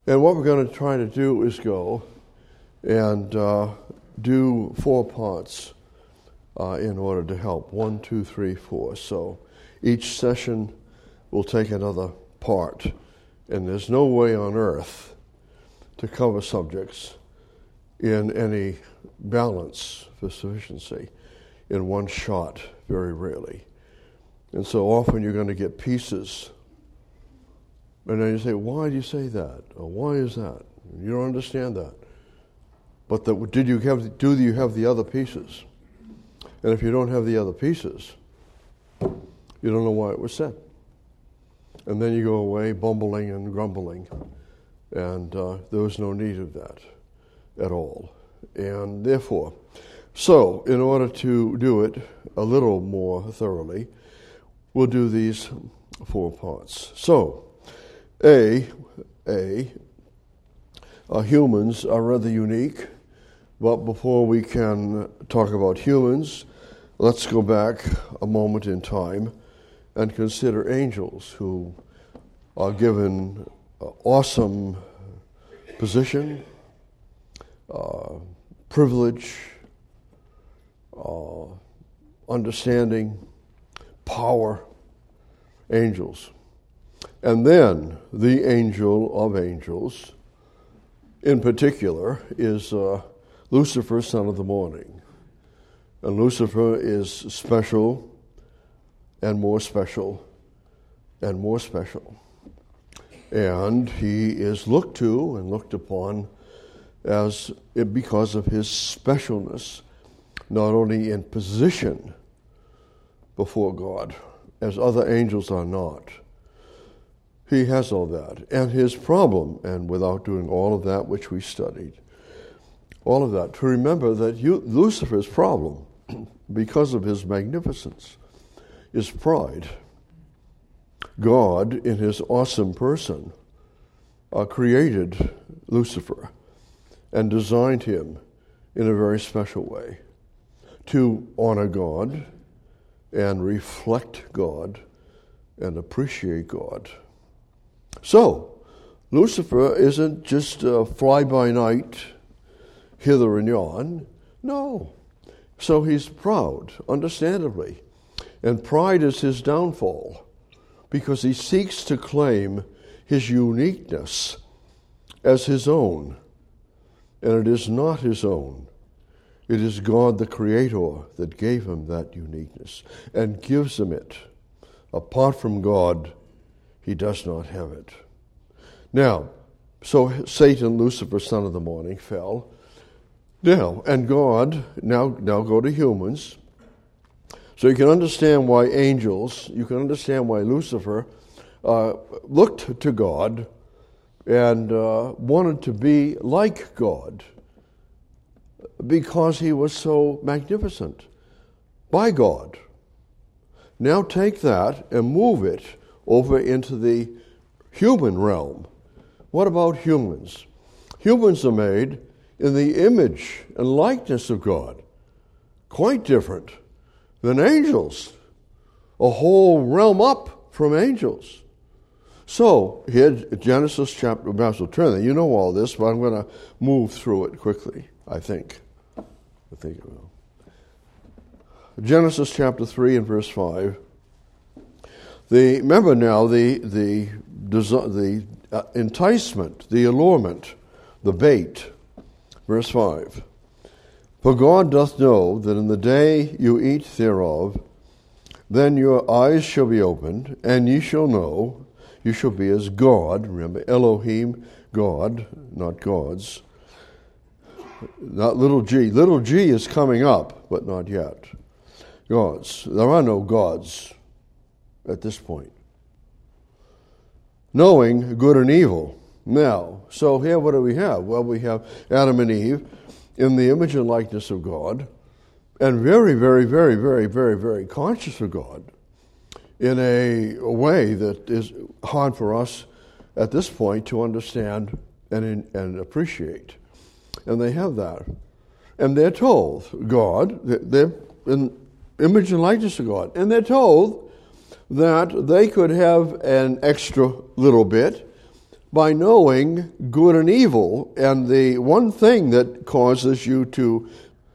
And what we're going to try to do is go and do 4 parts in order to help. 1, 2, 3, 4. So each session will take another part. And there's no way on earth to cover subjects in any balance for sufficiency in one shot, very rarely. And so often you're going to get pieces. And then you say, why do you say that? Or why is that? You don't understand that. But do you have the other pieces? And if you don't have the other pieces, you don't know why it was said. And then you go away bumbling and grumbling. And there was no need of that at all. And therefore, so in order to do it a little more thoroughly, we'll do these 4 parts. So, humans are rather unique, but before we can talk about humans, let's go back a moment in time and consider angels, who are given awesome position, privilege, understanding, power, angels. And then the angel of angels, in particular, is Lucifer, son of the morning. And Lucifer is special and more special and more special. And he is looked to and looked upon because of his specialness, not only in position before God, as other angels are not. He has all that. And his problem, and without doing all of that which we studied, all of that, to remember that Lucifer's problem, because of his magnificence, is pride. God, in his awesome person, created Lucifer and designed him in a very special way to honor God and reflect God and appreciate God. So, Lucifer isn't just a fly-by-night, hither and yon. No. So he's proud, understandably. And pride is his downfall, because he seeks to claim his uniqueness as his own. And it is not his own. It is God the Creator that gave him that uniqueness and gives him it. Apart from God, he does not have it. Now, so Satan, Lucifer, son of the morning, fell. Now, and God, now go to humans. So you can understand why angels, you can understand why Lucifer looked to God and wanted to be like God, because he was so magnificent by God. Now take that and move it over into the human realm. What about humans? Humans are made in the image and likeness of God. Quite different than angels. A whole realm up from angels. So, here, Genesis chapter, Master turn there. You know all this, but I'm going to move through it quickly, I think it will. Genesis chapter 3 and verse 5. Remember now the enticement, the allurement, the bait. Verse 5. For God doth know that in the day you eat thereof, then your eyes shall be opened, and ye shall know, you shall be as God. Remember, Elohim, God, not gods. Not little g. Little g is coming up, but not yet. Gods. There are no gods at this point. Knowing good and evil. Now, so here what do we have? Well, we have Adam and Eve in the image and likeness of God, and very, very, very, very, very, very conscious of God in a way that is hard for us at this point to understand and appreciate. And they have that. And they're told, they're in image and likeness of God, and they're told that they could have an extra little bit by knowing good and evil. And the one thing that causes you to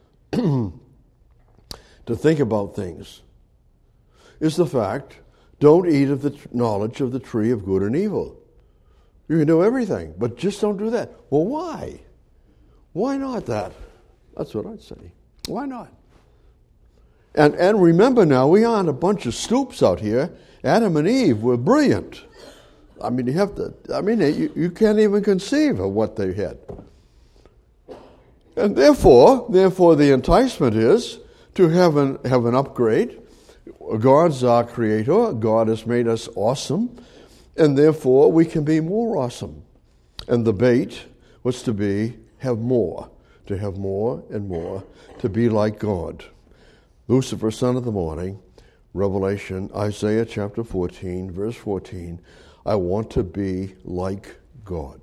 think about things is the fact, don't eat of the knowledge of the tree of good and evil. You can do everything, but just don't do that. Well, why? Why not that? That's what I'd say. Why not? And remember now, we aren't a bunch of stoops out here. Adam and Eve were brilliant. I mean, you can't even conceive of what they had. And therefore the enticement is to have an upgrade. God's our creator. God has made us awesome. And therefore we can be more awesome. And the bait was to have more and more, to be like God. Lucifer, son of the morning, Revelation, Isaiah chapter 14, verse 14, I want to be like God.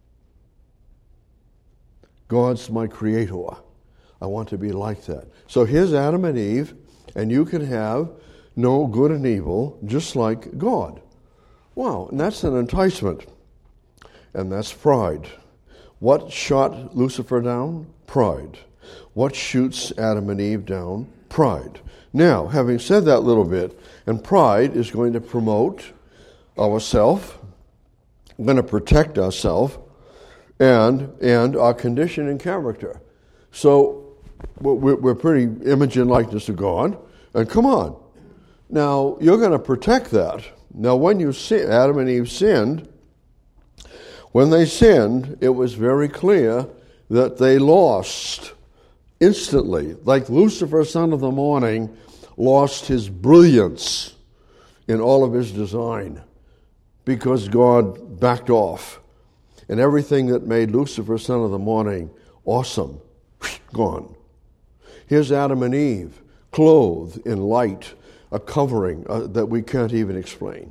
God's my creator. I want to be like that. So here's Adam and Eve, and you can know good and evil just like God. Wow, and that's an enticement. And that's pride. What shot Lucifer down? Pride. What shoots Adam and Eve down? Pride. Now, having said that little bit, and pride is going to promote ourself, going to protect ourselves, and our condition and character. So we're pretty image and likeness of God, and come on. Now, you're going to protect that. Now, when Adam and Eve sinned, when they sinned, it was very clear that they lost instantly, like Lucifer, son of the morning, lost his brilliance in all of his design because God backed off. And everything that made Lucifer, son of the morning, awesome, gone. Here's Adam and Eve, clothed in light, a covering that we can't even explain.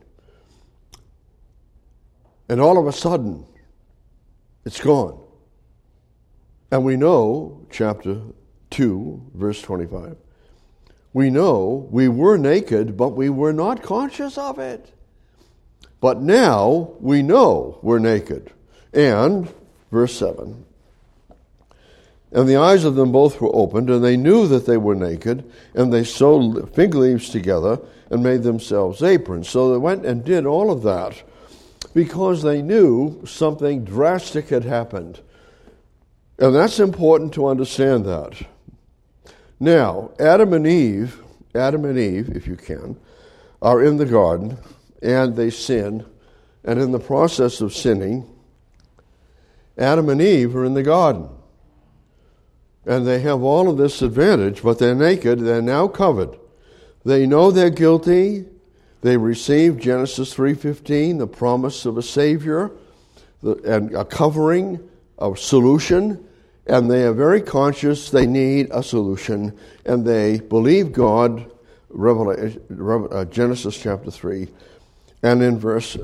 And all of a sudden, it's gone. And we know, chapter 2, verse 25, we know we were naked, but we were not conscious of it. But now we know we're naked. And, verse 7, and the eyes of them both were opened, and they knew that they were naked, and they sewed fig leaves together and made themselves aprons. So they went and did all of that because they knew something drastic had happened. And that's important to understand that. Now, Adam and Eve, if you can, are in the garden, and they sin, and in the process of sinning, Adam and Eve are in the garden. And they have all of this advantage, but they're naked, they're now covered. They know they're guilty. They receive Genesis 3:15, the promise of a Savior, and a covering, a solution, and they are very conscious they need a solution, and they believe God, Genesis chapter 3, and in verse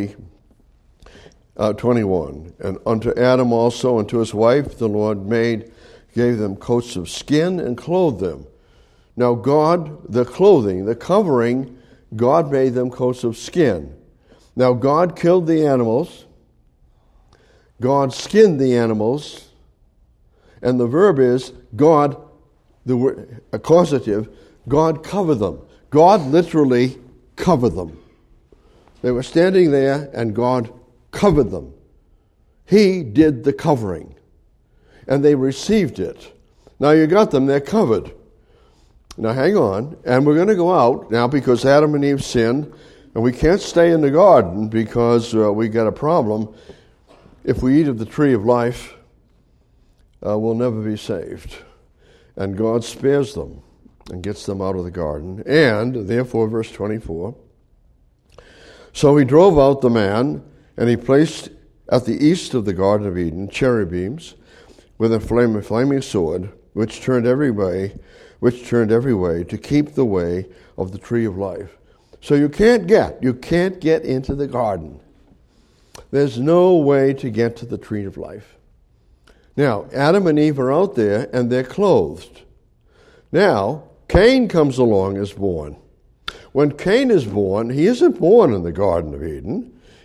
21, and unto Adam also and to his wife the Lord gave them coats of skin and clothed them. Now God, the clothing, the covering, God made them coats of skin. Now God killed the animals, God skinned the animals, and the verb is God, the word, a causative, God covered them. God literally covered them. They were standing there and God covered them. He did the covering. And they received it. Now you got them, they're covered. Now hang on, and we're going to go out now because Adam and Eve sinned, and we can't stay in the garden because we got a problem. If we eat of the tree of life, we'll never be saved. And God spares them and gets them out of the garden. And, therefore, verse 24, so he drove out the man, and he placed at the east of the Garden of Eden cherubims with a flaming sword, which turned every way to keep the way of the tree of life. So you can't get into the garden. There's no way to get to the tree of life. Now, Adam and Eve are out there, and they're clothed. Now, Cain comes along as born. When Cain is born, he isn't born in the Garden of Eden.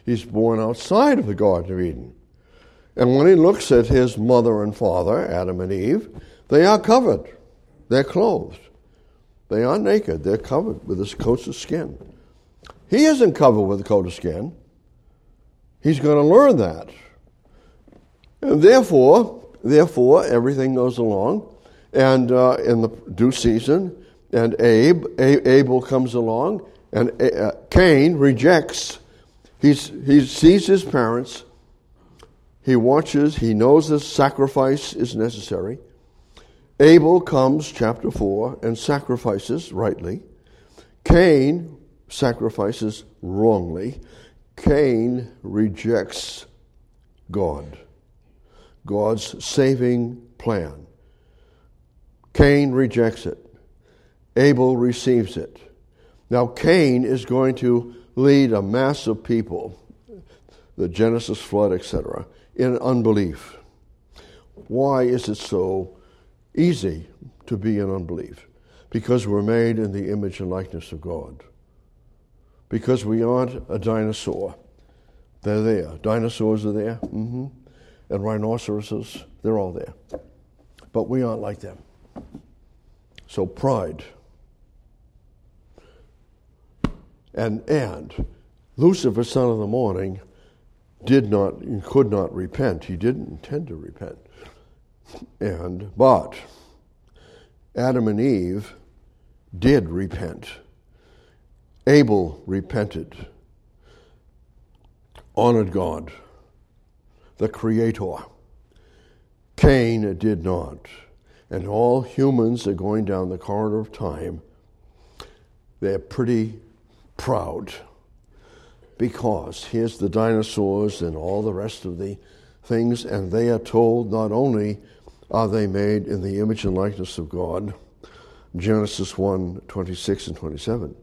He's born outside of the Garden of Eden. And when he looks at his mother and father, Adam and Eve, they are covered. They're clothed. They are naked. They're covered with his coats of skin. He isn't covered with a coat of skin. He's going to learn that. And therefore, everything goes along. And in the due season, and Abel comes along, and Cain rejects. He sees his parents. He watches. He knows the sacrifice is necessary. Abel comes, chapter 4, and sacrifices rightly. Cain sacrifices wrongly. Cain rejects God, God's saving plan. Cain rejects it. Abel receives it. Now Cain is going to lead a mass of people, the Genesis flood, etc., in unbelief. Why is it so easy to be in unbelief? Because we're made in the image and likeness of God. Because we aren't a dinosaur. They're there. Dinosaurs are there. And rhinoceroses, they're all there. But we aren't like them. So pride. And Lucifer, son of the morning, could not repent. He didn't intend to repent. But Adam and Eve did repent. Abel repented, honored God, the Creator. Cain did not. And all humans are going down the corridor of time. They're pretty proud because here's the dinosaurs and all the rest of the things, and they are told not only are they made in the image and likeness of God, Genesis 1:26 and 27,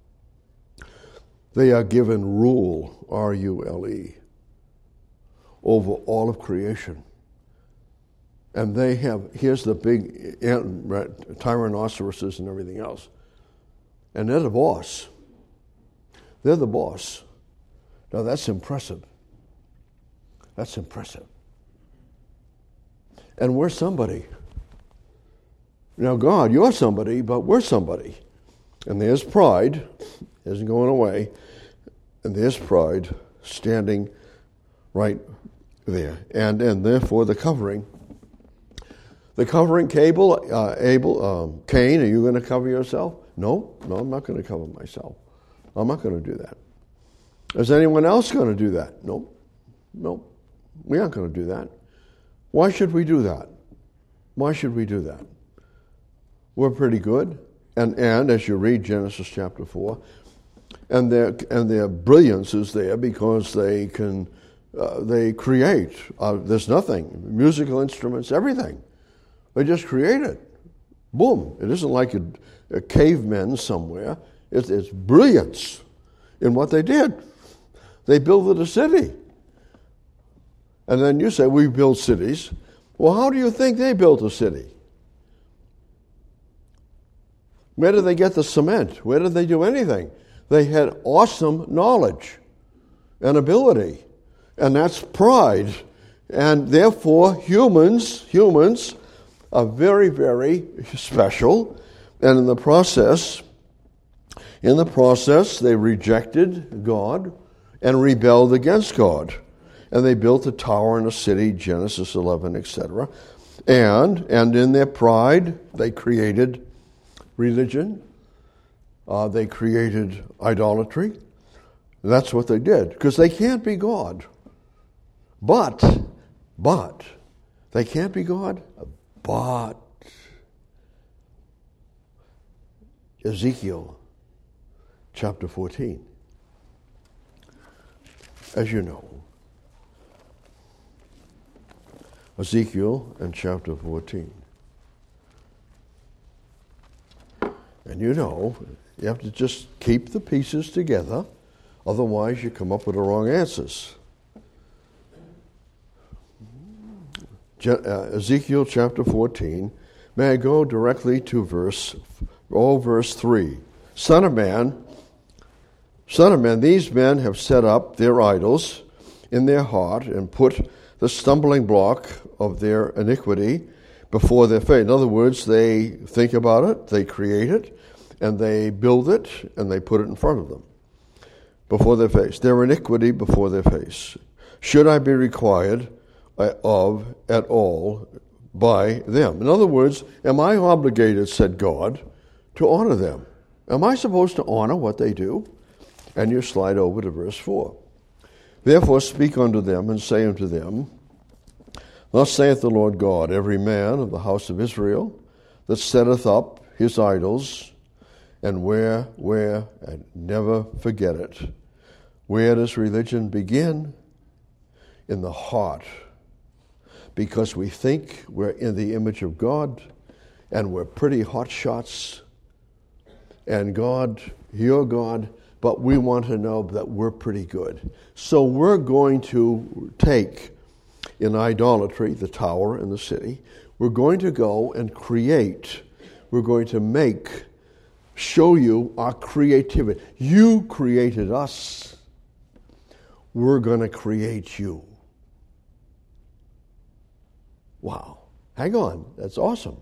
they are given rule, R-U-L-E, over all of creation. And they have, here's the big tyrannosaurus and everything else. And they're the boss. They're the boss. Now that's impressive. That's impressive. And we're somebody. Now God, you're somebody, but we're somebody. And there's pride, isn't going away. And there's pride standing right there. And therefore the covering. The covering cable, Cain, are you going to cover yourself? No, I'm not going to cover myself. I'm not going to do that. Is anyone else going to do that? No, we aren't going to do that. Why should we do that? Why should we do that? We're pretty good. And as you read Genesis chapter 4, and their brilliance is there because they create. There's nothing, musical instruments, everything. They just create it. Boom. It isn't like a cavemen somewhere. It's brilliance in what they did. They built a city. And then you say, we build cities. Well, how do you think they built a city? Where did they get the cement? Where did they do anything? They had awesome knowledge and ability. And that's pride. And therefore, humans are very, very special. And in the process, they rejected God and rebelled against God. And they built a tower and a city, Genesis 11, etc. And in their pride, they created religion. They created idolatry. That's what they did, because they can't be God. But they can't be God. But Ezekiel chapter 14, as you know, Ezekiel and chapter 14. And you know, you have to just keep the pieces together, otherwise you come up with the wrong answers. Ezekiel chapter 14. May I go directly to verse 3. Son of man, Son of man, these men have set up their idols in their heart and put the stumbling block of their iniquity before their face. In other words, they think about it, they create it, and they build it, and they put it in front of them, before their face. Their iniquity before their face. Should I be required of at all by them? In other words, am I obligated, said God, to honor them? Am I supposed to honor what they do? And you slide over to verse 4. Therefore speak unto them, and say unto them, Thus saith the Lord God, every man of the house of Israel that setteth up his idols, and and never forget it. Where does religion begin? In the heart. Because we think we're in the image of God, and we're pretty hot shots, and God, you're God, but we want to know that we're pretty good. So we're going to take, in idolatry, the tower and the city. We're going to go and create. We're going to show you our creativity. You created us. We're going to create you. Wow. Hang on. That's awesome.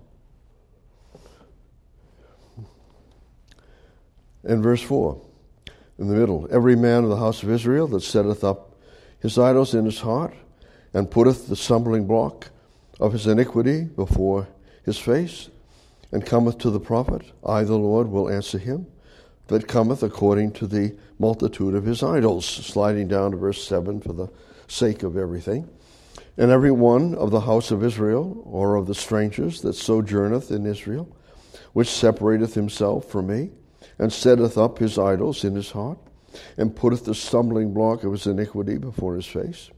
In verse 4, in the middle, every man of the house of Israel that setteth up his idols in his heart, and putteth the stumbling block of his iniquity before his face, and cometh to the prophet, I, the Lord, will answer him, that cometh according to the multitude of his idols. Sliding down to verse 7 for the sake of everything. And every one of the house of Israel, or of the strangers that sojourneth in Israel, which separateth himself from me, and setteth up his idols in his heart, and putteth the stumbling block of his iniquity before his face,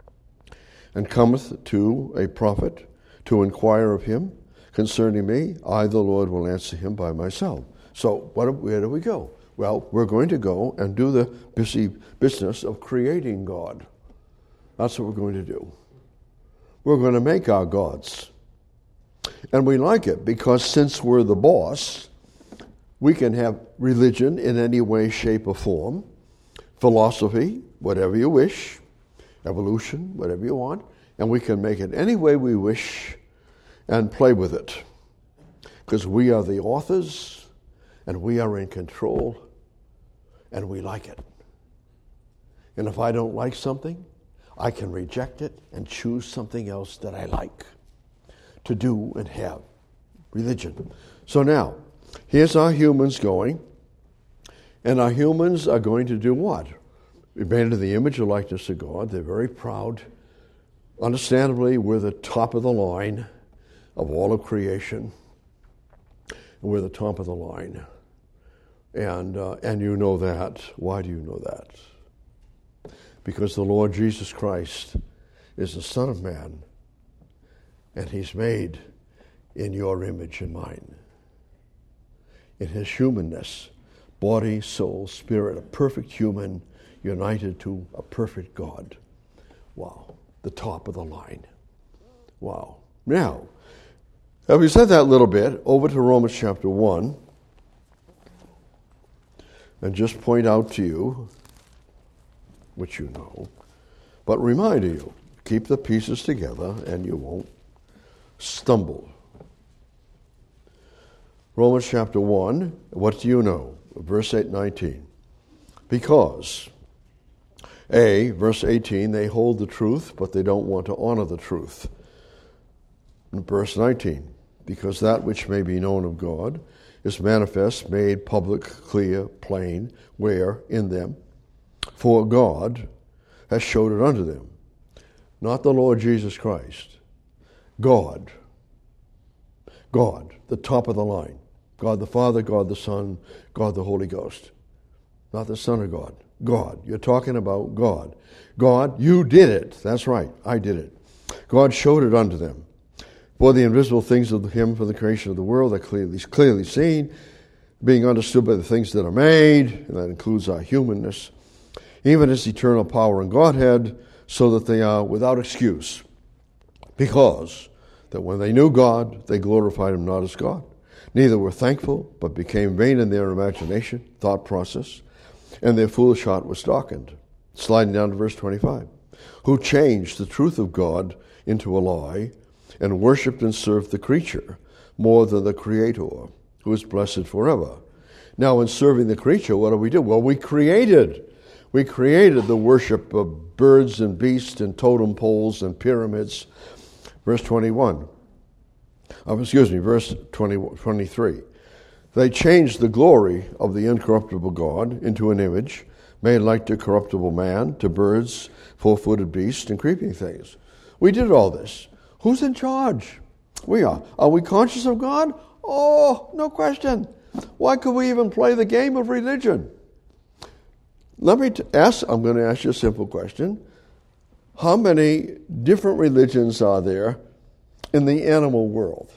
and cometh to a prophet to inquire of him concerning me, I, the Lord, will answer him by myself. So where do we go? Well, we're going to go and do the busy business of creating God. That's what we're going to do. We're going to make our gods. And we like it because since we're the boss, we can have religion in any way, shape, or form, philosophy, whatever you wish, evolution, whatever you want, and we can make it any way we wish and play with it. Because we are the authors, and we are in control, and we like it. And if I don't like something, I can reject it and choose something else that I like to do and have. Religion. So now, here's our humans going, and our humans are going to do what? We've made in the image and likeness of God. They're very proud. Understandably, we're the top of the line of all of creation. We're the top of the line. And you know that. Why do you know that? Because the Lord Jesus Christ is the Son of Man, and he's made in your image and mine. In his humanness, body, soul, spirit, a perfect human united to a perfect God. Wow. The top of the line. Wow. Now, having said that little bit, over to Romans chapter 1, and just point out to you, which you know, but remind you, keep the pieces together and you won't stumble. Romans chapter 1, what do you know? Verse 19. Because, verse 18, they hold the truth, but they don't want to honor the truth. Verse 19, because that which may be known of God is manifest, made public, clear, plain, where in them, for God has showed it unto them. Not the Lord Jesus Christ. God. God, the top of the line. God the Father, God the Son, God the Holy Ghost. Not the Son of God. God. You're talking about God. God, you did it. That's right. I did it. God showed it unto them. For the invisible things of him from the creation of the world are clearly seen, being understood by the things that are made, and that includes our humanness, even his eternal power and Godhead, so that they are without excuse. Because that when they knew God, they glorified him not as God, neither were thankful, but became vain in their imagination, thought process, and their foolish heart was darkened. Sliding down to verse 25. Who changed the truth of God into a lie, and worshipped and served the creature more than the Creator, who is blessed forever. Now, in serving the creature, what do we do? Well, we created the worship of birds and beasts and totem poles and pyramids. Verse 21. Verse 23. They changed the glory of the incorruptible God into an image made like to corruptible man, to birds, four-footed beasts, and creeping things. We did all this. Who's in charge? We are. Are we conscious of God? Oh, no question. Why could we even play the game of religion? I'm going to ask you a simple question. How many different religions are there in the animal world?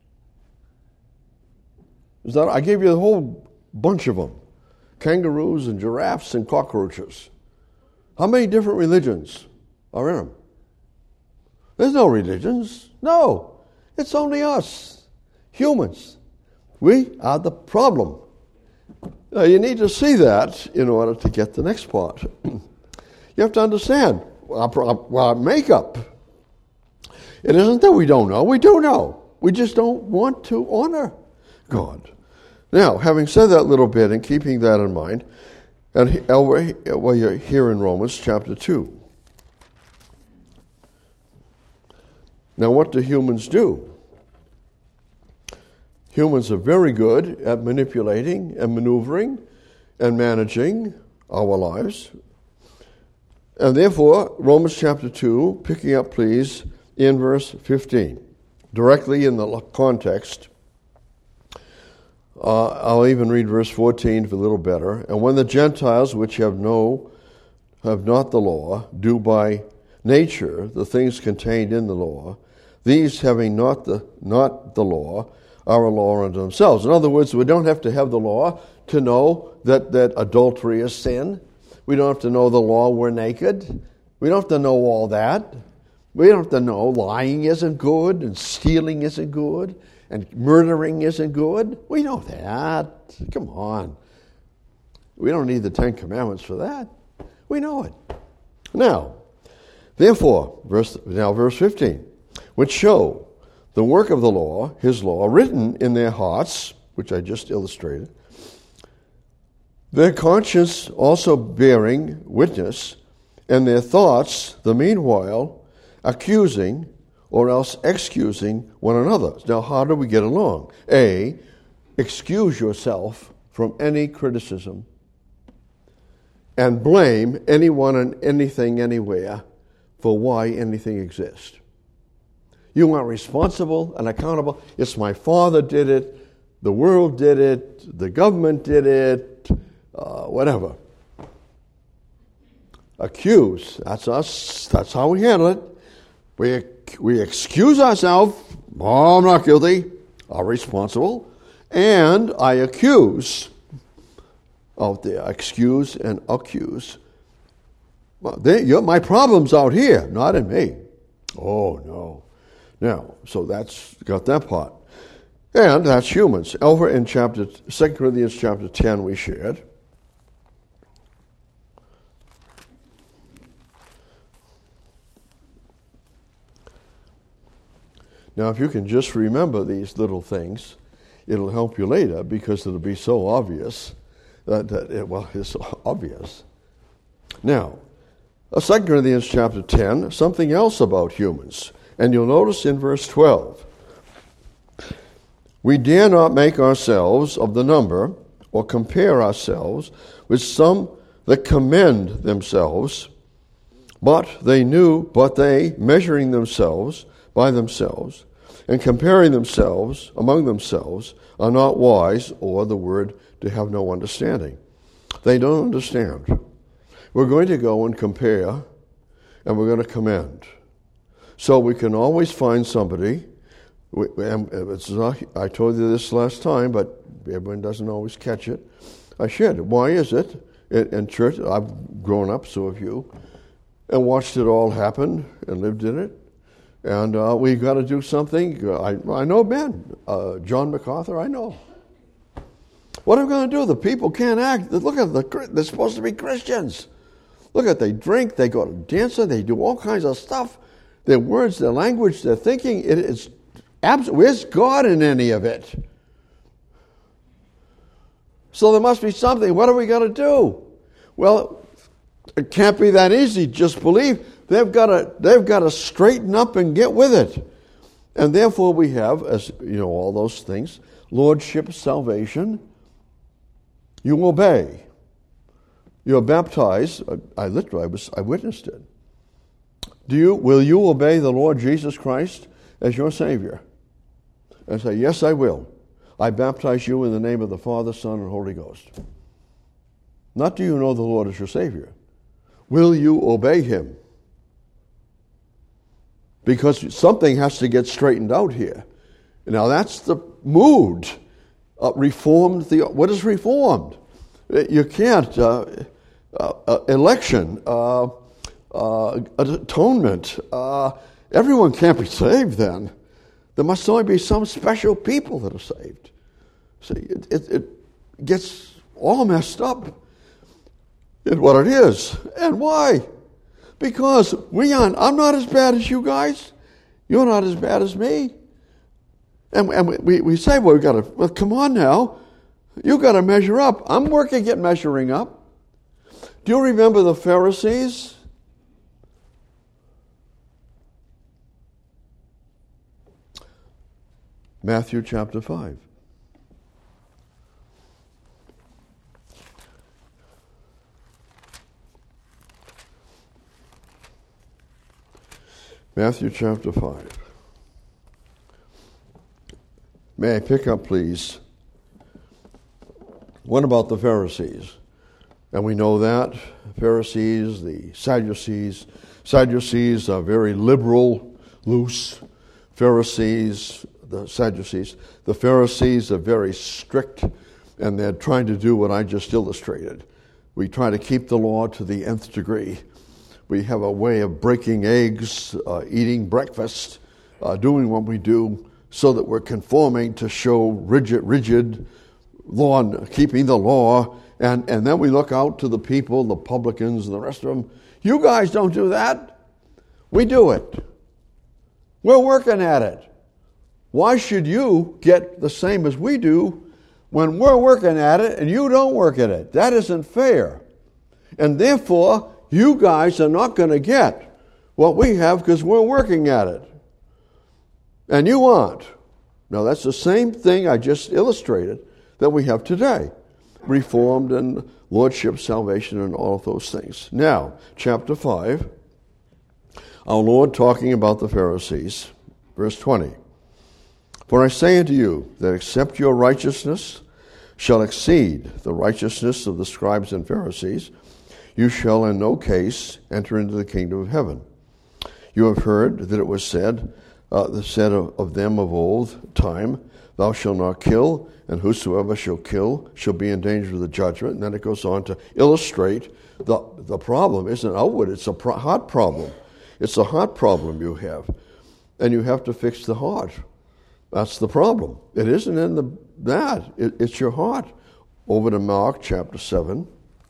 I gave you a whole bunch of them. Kangaroos and giraffes and cockroaches. How many different religions are in them? There's no religions. No. It's only us, humans. We are the problem. Now, you need to see that in order to get the next part. You have to understand our makeup. It isn't that we don't know. We do know. We just don't want to honor God. Now, having said that little bit and keeping that in mind, and you're here in Romans chapter 2. Now, what do humans do? Humans are very good at manipulating and maneuvering and managing our lives. And therefore, Romans chapter 2, picking up, please, in verse 15, directly in the context. I'll even read verse 14 a little better. And when the Gentiles, which have not the law, do by nature the things contained in the law, these having not the law, are a law unto themselves. In other words, we don't have to have the law to know that adultery is sin. We don't have to know the law we're naked. We don't have to know all that. We don't have to know lying isn't good and stealing isn't good and murdering isn't good. We know that. Come on. We don't need the Ten Commandments for that. We know it. Now, therefore, verse 15, which show the work of the law, his law, written in their hearts, which I just illustrated, their conscience also bearing witness, and their thoughts, the meanwhile, accusing or else excusing one another. Now, how do we get along? A, excuse yourself from any criticism and blame anyone and anything anywhere for why anything exists. You are responsible and accountable. It's my father did it, the world did it, the government did it, whatever. Accuse, that's us, that's how we handle it. We excuse ourselves, I'm not guilty, I'm responsible, and I accuse out there, excuse and accuse. Well, my problem's out here, not in me. Oh, no. Now, so that's got that part. And that's humans. Over in 2 Corinthians chapter 10 we shared. Now, if you can just remember these little things, it'll help you later because it'll be so obvious it's obvious. Now, 2 Corinthians chapter 10, something else about humans. And you'll notice in verse 12, we dare not make ourselves of the number or compare ourselves with some that commend themselves, but they measuring themselves by themselves and comparing themselves among themselves are not wise, or the word to have no understanding. They don't understand. We're going to go and compare, and we're going to commend. So we can always find somebody. I told you this last time, but everyone doesn't always catch it. I shared it. Why is it? In church, I've grown up, so have you, and watched it all happen and lived in it. And we've got to do something. I know Ben, John MacArthur, I know. What are we going to do? The people can't act. Look at they're supposed to be Christians. Look at, they drink, they go to dancing, they do all kinds of stuff. Their words, their language, their thinking, it's absolute. Where's God in any of it? So there must be something. What are we going to do? Well, it can't be that easy. Just believe. They've got to straighten up and get with it. And therefore we have, as you know, all those things, lordship, salvation. You obey. You're baptized. I witnessed it. Will you obey the Lord Jesus Christ as your Savior? And say, yes, I will. I baptize you in the name of the Father, Son, and Holy Ghost. Not do you know the Lord as your Savior. Will you obey Him? Because something has to get straightened out here. Now that's the mood. Reformed. What is reformed? You can't. Election. Atonement. Everyone can't be saved then. There must only be some special people that are saved. See, it gets all messed up in what it is. And why? Because I'm not as bad as you guys. You're not as bad as me. And we say, well, come on now. You got to measure up. I'm working at measuring up. Do you remember the Pharisees? Matthew chapter 5. Matthew chapter 5. May I pick up, please? What about the Pharisees? And we know that. Pharisees, the Sadducees. Sadducees are very liberal, loose. Pharisees, the Sadducees. The Pharisees are very strict, and they're trying to do what I just illustrated. We try to keep the law to the nth degree. We have a way of breaking eggs, eating breakfast, doing what we do, so that we're conforming to show rigid law, keeping the law, and then we look out to the people, the publicans and the rest of them. You guys don't do that. We do it. We're working at it. Why should you get the same as we do when we're working at it and you don't work at it? That isn't fair. And therefore, you guys are not going to get what we have because we're working at it. And you aren't. Now, that's the same thing I just illustrated that we have today. Reformed and lordship, salvation, and all of those things. Now, chapter 5, our Lord talking about the Pharisees, verse 20. For I say unto you that except your righteousness shall exceed the righteousness of the scribes and Pharisees, you shall in no case enter into the kingdom of heaven. You have heard that it was said of them of old time, thou shalt not kill, and whosoever shall kill shall be in danger of the judgment. And then it goes on to illustrate the problem isn't outward, it's a heart problem. It's a heart problem you have. And you have to fix the heart. That's the problem. It isn't in it's your heart. Over to Mark chapter 7.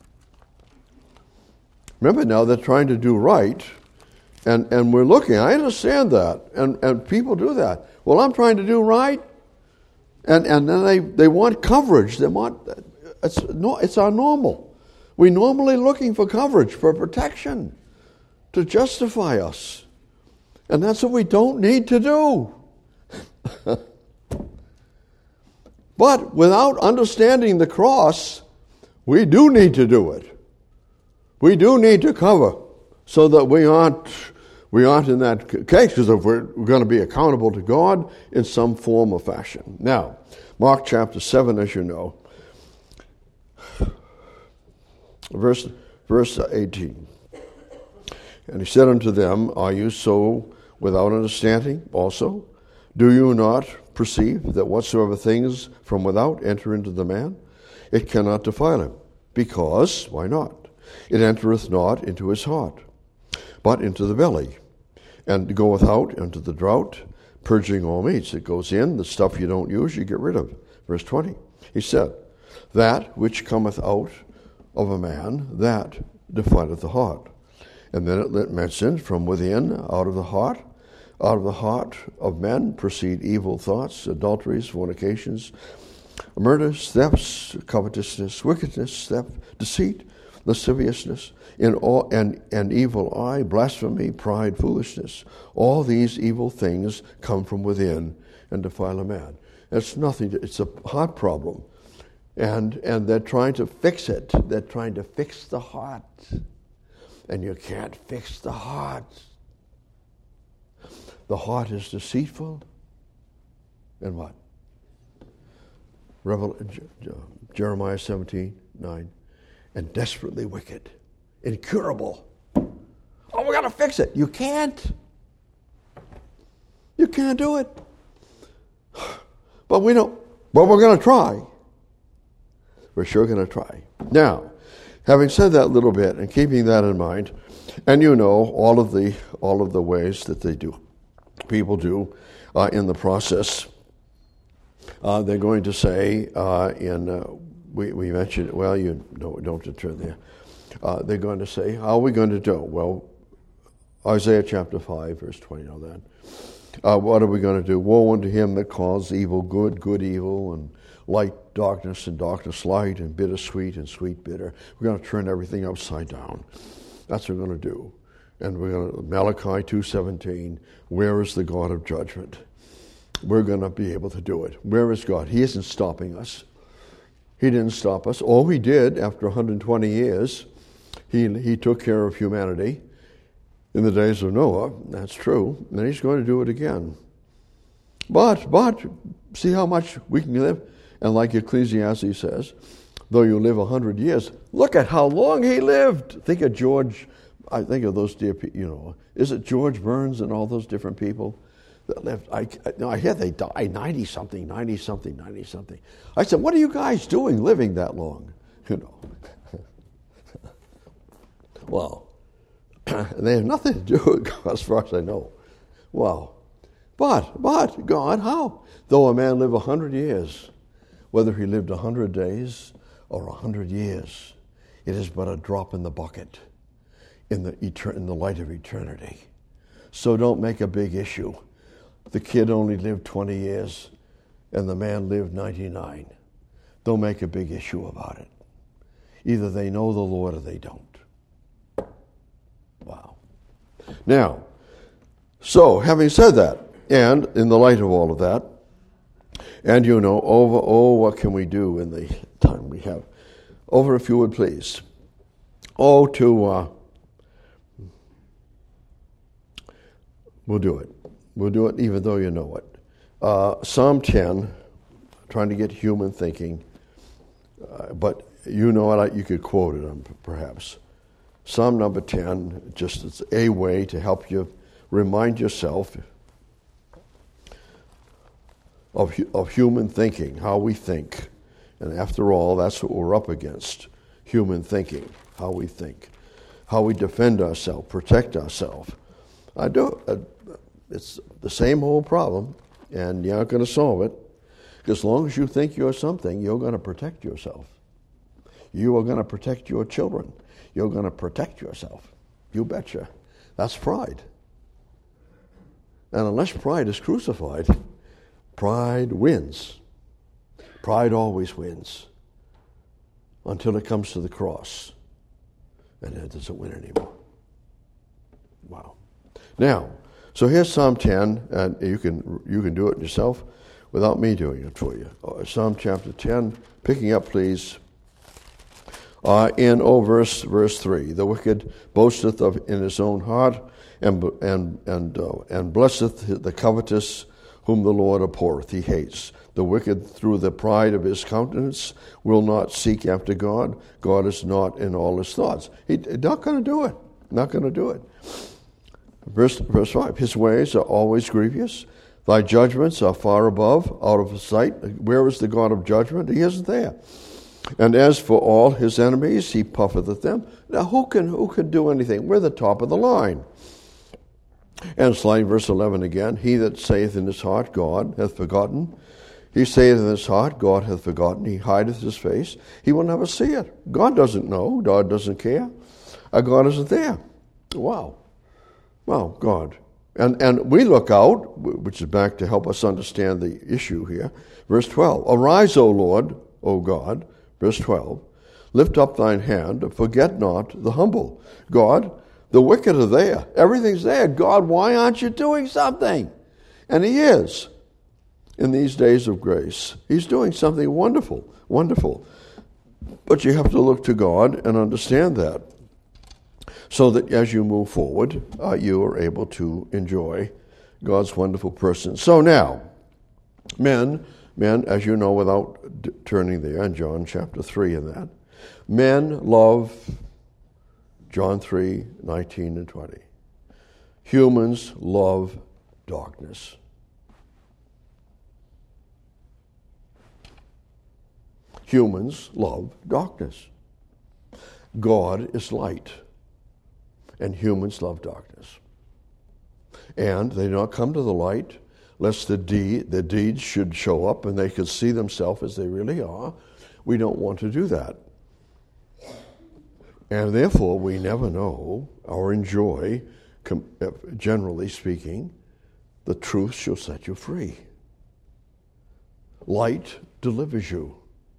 Remember now, they're trying to do right, and we're looking. I understand that, and people do that. Well, I'm trying to do right, and then they want coverage. They want it's our normal. We're normally looking for coverage, for protection, to justify us, and that's what we don't need to do. But without understanding the cross, we do need to do it. We do need to cover so that we aren't in that case, because if we're going to be accountable to God in some form or fashion. Now, Mark chapter 7, as you know, verse 18. And he said unto them, are you so without understanding also? Do you not perceive that whatsoever things from without enter into the man, it cannot defile him? Because, why not? It entereth not into his heart, but into the belly, and goeth out into the drought, purging all meats. It goes in, the stuff you don't use, you get rid of. Verse 20, he said, That which cometh out of a man, that defileth the heart. And then it mentioned from within, out of the heart of men proceed evil thoughts, adulteries, fornications, murders, thefts, covetousness, wickedness, theft, deceit, lasciviousness, and evil eye, blasphemy, pride, foolishness. All these evil things come from within and defile a man. It's nothing. It's a heart problem, and they're trying to fix it. They're trying to fix the heart, and you can't fix the heart. The heart is deceitful, and what? Jeremiah 17:9, and desperately wicked, incurable. Oh, we got to fix it. You can't. You can't do it. But we don't. But we're going to try. We're sure going to try. Now, having said that little bit and keeping that in mind, and you know all of the ways that people do in the process. They're going to say we mentioned, well, you don't have to turn there. They're going to say, how are we going to do? Well, Isaiah chapter 5, verse 20, you know that. What are we going to do? Woe unto him that calls evil good, good evil, and light darkness, and darkness light, and bitter sweet, and sweet bitter. We're going to turn everything upside down. That's what we're going to do. And we're going to, Malachi 2:17, where is the God of judgment? We're going to be able to do it. Where is God? He isn't stopping us. He didn't stop us. All he did after 120 years, he took care of humanity in the days of Noah. That's true. And he's going to do it again. But see how much we can live? And like Ecclesiastes says, though you live 100 years, look at how long he lived. Think of George. I think of those dear people, is it George Burns and all those different people that lived? I hear they died 90-something. I said, what are you guys doing living that long? Well, they have nothing to do with God as far as I know. Wow. But God, how? Though a man live 100 years, whether he lived 100 days or 100 years, it is but a drop in the bucket in the light of eternity. So don't make a big issue. The kid only lived 20 years and the man lived 99. Don't make a big issue about it. Either they know the Lord or they don't. Wow. Now, so having said that, and in the light of all of that, and what can we do in the time we have? Over, if you would please. We'll do it. We'll do it even though you know it. Psalm 10, trying to get human thinking, but you know it, you could quote it perhaps. Psalm number 10, just as a way to help you remind yourself of human thinking, how we think. And after all, that's what we're up against, human thinking, how we think, how we defend ourselves, protect ourselves. It's the same old problem, and you're not going to solve it. As long as you think you're something, you're going to protect yourself. You are going to protect your children. You're going to protect yourself. You betcha. That's pride. And unless pride is crucified, pride wins. Pride always wins until it comes to the cross, and it doesn't win anymore. Wow. Now, so here's Psalm 10, and you can do it yourself without me doing it for you. Psalm chapter 10, picking up, please, in verse 3. The wicked boasteth in his own heart, and blesseth the covetous, whom the Lord abhorreth. He hates. The wicked, through the pride of his countenance, will not seek after God. God is not in all his thoughts. He's not going to do it. Not going to do it. Verse 5, his ways are always grievous. Thy judgments are far above, out of sight. Where is the God of judgment? He isn't there. And as for all his enemies, he puffeth at them. Now, who can do anything? We're the top of the line. And slide verse 11 again. He that saith in his heart, God hath forgotten. He saith in his heart, God hath forgotten, he hideth his face. He will never see it. God doesn't know. God doesn't care. God isn't there. Wow. Wow, God. And we look out, which is back to help us understand the issue here. Verse 12, arise, O Lord, O God. Verse 12, lift up thine hand, and forget not the humble. God, the wicked are there. Everything's there. God, why aren't you doing something? And he is. In these days of grace, he's doing something wonderful, wonderful. But you have to look to God and understand that, so that as you move forward, you are able to enjoy God's wonderful person. So now, men, as you know, without turning there, in John chapter 3 and that, men love John 3, 19 and 20. Humans love darkness. Humans love darkness. God is light, and humans love darkness. And they do not come to the light lest the deeds should show up and they could see themselves as they really are. We don't want to do that. And therefore, we never know or enjoy, generally speaking, the truth shall set you free. Light delivers you.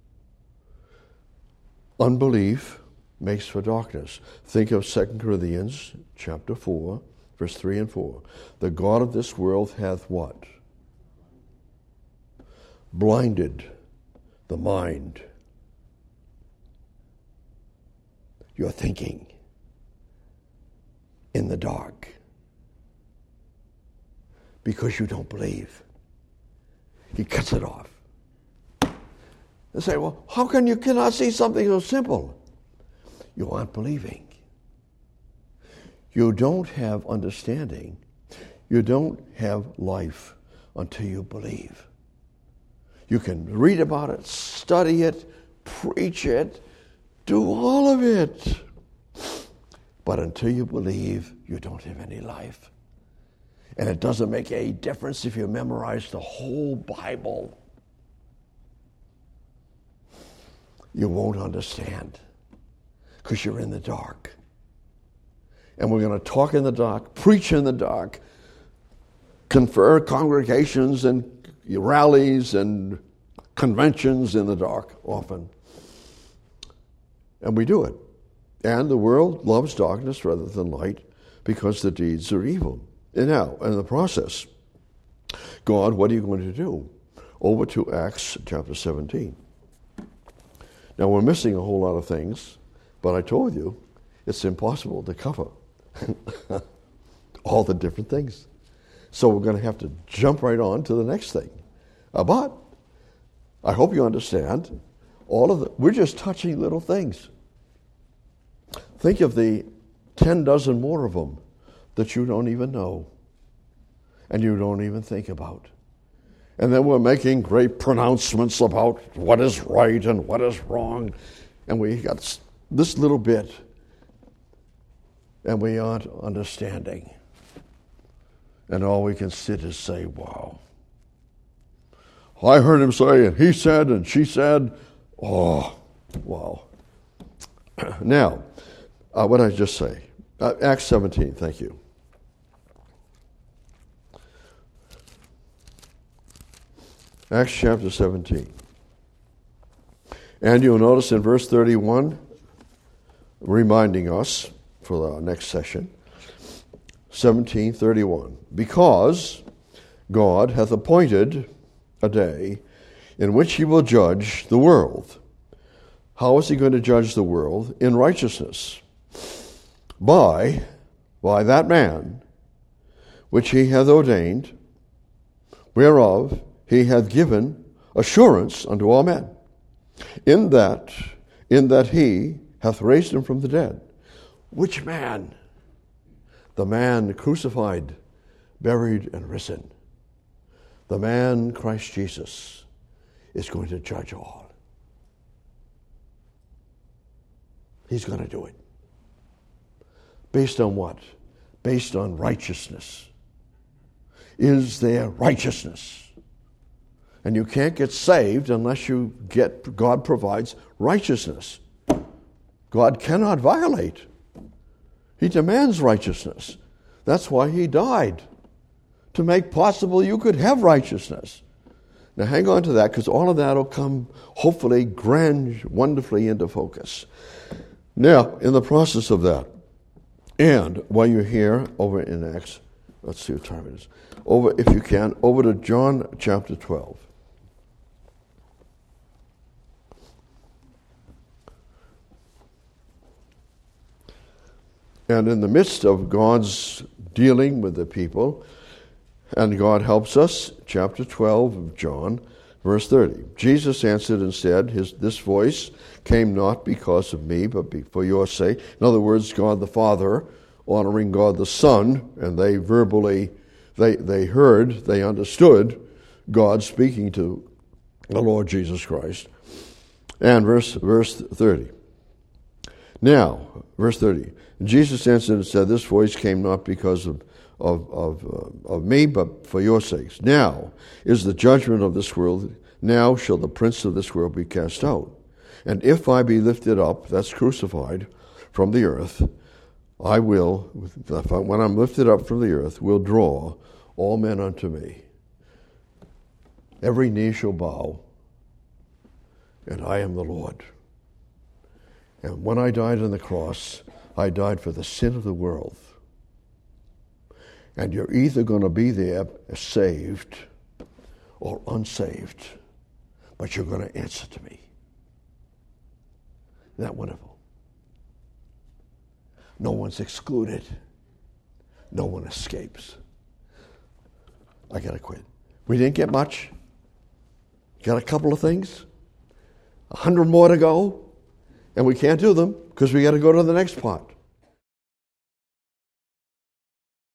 Unbelief makes for darkness. Think of 2 Corinthians chapter 4, verse 3 and 4. The God of this world hath what? Blinded the mind. You're thinking in the dark because you don't believe. He cuts it off. They say, well, how can you cannot see something so simple? You aren't believing. You don't have understanding. You don't have life until you believe. You can read about it, study it, preach it, do all of it. But until you believe, you don't have any life. And it doesn't make any difference if you memorize the whole Bible. You won't understand because you're in the dark. And we're going to talk in the dark, preach in the dark, confer congregations and rallies and conventions in the dark often. And we do it. And the world loves darkness rather than light because the deeds are evil. And now, in the process, God, what are you going to do? Over to Acts chapter 17. Now, we're missing a whole lot of things, but I told you it's impossible to cover all the different things. So we're going to have to jump right on to the next thing. But I hope you understand we're just touching little things. Think of the 10 dozen more of them that you don't even know and you don't even think about. And then we're making great pronouncements about what is right and what is wrong. And we got this little bit, and we aren't understanding. And all we can sit is say, wow. I heard him say, and he said, and she said, oh, wow. Now, what did I just say? Acts 17, thank you. Acts chapter 17. And you'll notice in verse 31, reminding us for our next session, 17:31. Because God hath appointed a day in which he will judge the world. How is he going to judge the world? In righteousness. By that man which he hath ordained, whereof he hath given assurance unto all men, in that he hath raised him from the dead. Which man? The man crucified, buried, and risen. The man, Christ Jesus, is going to judge all. He's going to do it. Based on what? Based on righteousness. Is there righteousness? And you can't get saved unless God provides righteousness. God cannot violate. He demands righteousness. That's why he died, to make possible you could have righteousness. Now hang on to that, because all of that will come, hopefully, wonderfully into focus. Now, in the process of that, and while you're here, over in Acts, let's see what time it is. If you can, over to John chapter 12. And in the midst of God's dealing with the people, and God helps us, chapter 12 of John, verse 30. Jesus answered and said, this voice came not because of me, but for your sake. In other words, God the Father honoring God the Son, and they verbally, they heard, they understood God speaking to the Lord Jesus Christ. And verse 30. Now, verse 30. Jesus answered and said, this voice came not because of me, but for your sakes. Now is the judgment of this world. Now shall the prince of this world be cast out. And if I be lifted up, that's crucified, from the earth, I will, when I'm lifted up from the earth, will draw all men unto me. Every knee shall bow, and I am the Lord. And when I died on the cross, I died for the sin of the world. And you're either going to be there saved or unsaved, but you're going to answer to me. Isn't that wonderful? No one's excluded. No one escapes. I got to quit. We didn't get much. Got a couple of things. 100 more to go. And we can't do them because we got to go to the next part.